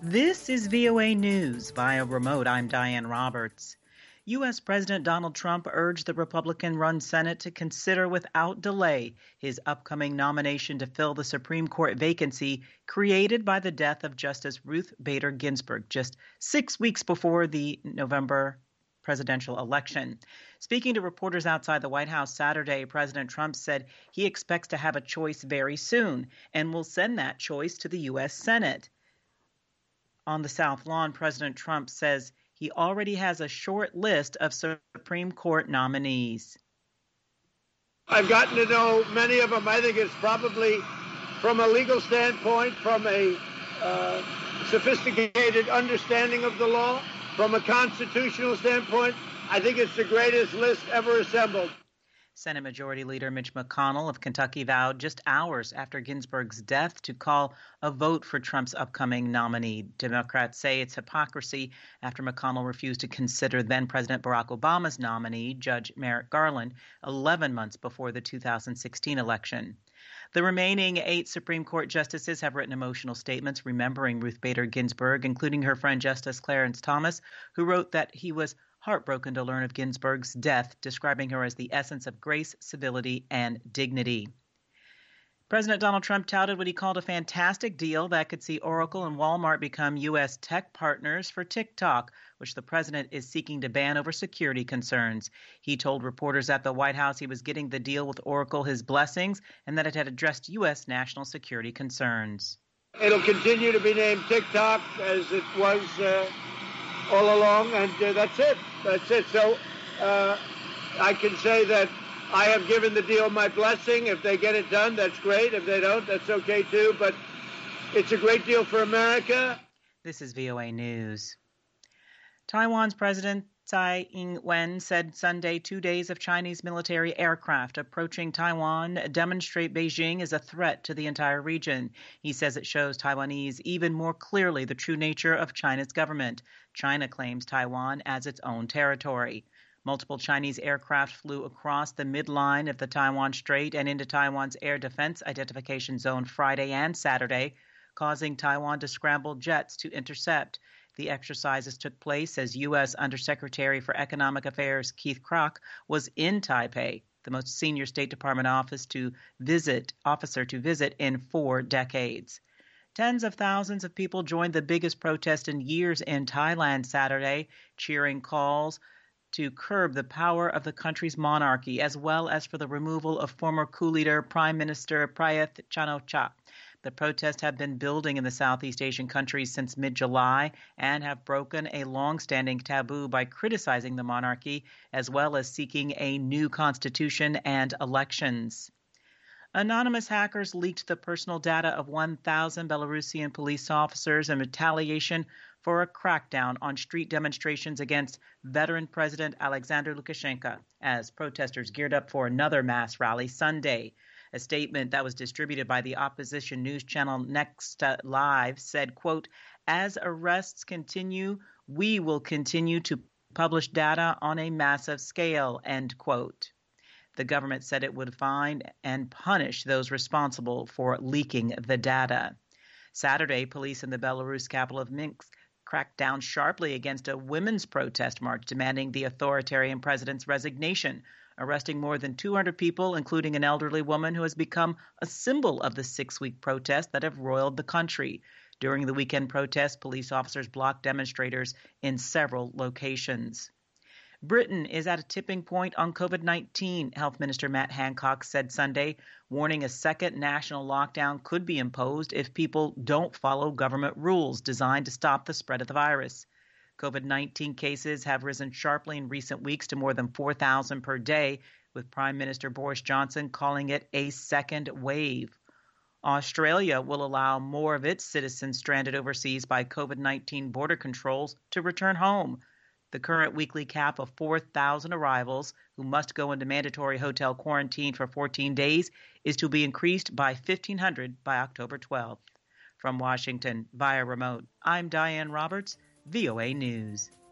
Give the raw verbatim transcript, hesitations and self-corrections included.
This is V O A News via remote. I'm Diane Roberts. U S. President Donald Trump urged the Republican-run Senate to consider without delay his upcoming nomination to fill the Supreme Court vacancy created by the death of Justice Ruth Bader Ginsburg just six weeks before the November presidential election. Speaking to reporters outside the White House Saturday, President Trump said he expects to have a choice very soon and will send that choice to the U S. Senate. On the South Lawn, President Trump says he already has a short list of Supreme Court nominees. I've gotten to know many of them. I think it's probably, from a legal standpoint, from a uh, sophisticated understanding of the law, from a constitutional standpoint, I think it's the greatest list ever assembled. Senate Majority Leader Mitch McConnell of Kentucky vowed just hours after Ginsburg's death to call a vote for Trump's upcoming nominee. Democrats say it's hypocrisy after McConnell refused to consider then-President Barack Obama's nominee, Judge Merrick Garland, eleven months before the two thousand sixteen election. The remaining eight Supreme Court justices have written emotional statements remembering Ruth Bader Ginsburg, including her friend Justice Clarence Thomas, who wrote that he was heartbroken to learn of Ginsburg's death, describing her as the essence of grace, civility, and dignity. President Donald Trump touted what he called a fantastic deal that could see Oracle and Walmart become U S tech partners for TikTok, which the president is seeking to ban over security concerns. He told reporters at the White House he was getting the deal with Oracle his blessings and that it had addressed U S national security concerns. It'll continue to be named TikTok as it was uh, all along, and uh, that's it. That's it. So uh, I can say that I have given the deal my blessing. If they get it done, that's great. If they don't, that's okay too. But it's a great deal for America. This is V O A News. Taiwan's President Tsai Ing-wen said Sunday two days of Chinese military aircraft approaching Taiwan demonstrate Beijing is a threat to the entire region. He says it shows Taiwanese even more clearly the true nature of China's government. China claims Taiwan as its own territory. Multiple Chinese aircraft flew across the midline of the Taiwan Strait and into Taiwan's air defense identification zone Friday and Saturday, causing Taiwan to scramble jets to intercept. The exercises took place as U S. Undersecretary for Economic Affairs Keith Krach was in Taipei, the most senior State Department office to visit, officer to visit in four decades. Tens of thousands of people joined the biggest protest in years in Thailand Saturday, cheering calls to curb the power of the country's monarchy, as well as for the removal of former coup leader Prime Minister Prayuth Chan-o-cha. The protests have been building in the Southeast Asian countries since mid-July and have broken a long-standing taboo by criticizing the monarchy, as well as seeking a new constitution and elections. Anonymous hackers leaked the personal data of one thousand Belarusian police officers in retaliation for a crackdown on street demonstrations against veteran President Alexander Lukashenko as protesters geared up for another mass rally Sunday. A statement that was distributed by the opposition news channel Next Live said, quote, "As arrests continue, we will continue to publish data on a massive scale," end quote. The government said it would find and punish those responsible for leaking the data. Saturday, police in the Belarus capital of Minsk cracked down sharply against a women's protest march demanding the authoritarian president's resignation, arresting more than two hundred people, including an elderly woman who has become a symbol of the six-week protests that have roiled the country. During the weekend protests, police officers blocked demonstrators in several locations. Britain is at a tipping point on COVID nineteen, Health Minister Matt Hancock said Sunday, warning a second national lockdown could be imposed if people don't follow government rules designed to stop the spread of the virus. COVID nineteen cases have risen sharply in recent weeks to more than four thousand per day, with Prime Minister Boris Johnson calling it a second wave. Australia will allow more of its citizens stranded overseas by COVID nineteen border controls to return home. The current weekly cap of four thousand arrivals who must go into mandatory hotel quarantine for fourteen days is to be increased by fifteen hundred by October twelfth. From Washington, via remote, I'm Diane Roberts, V O A News.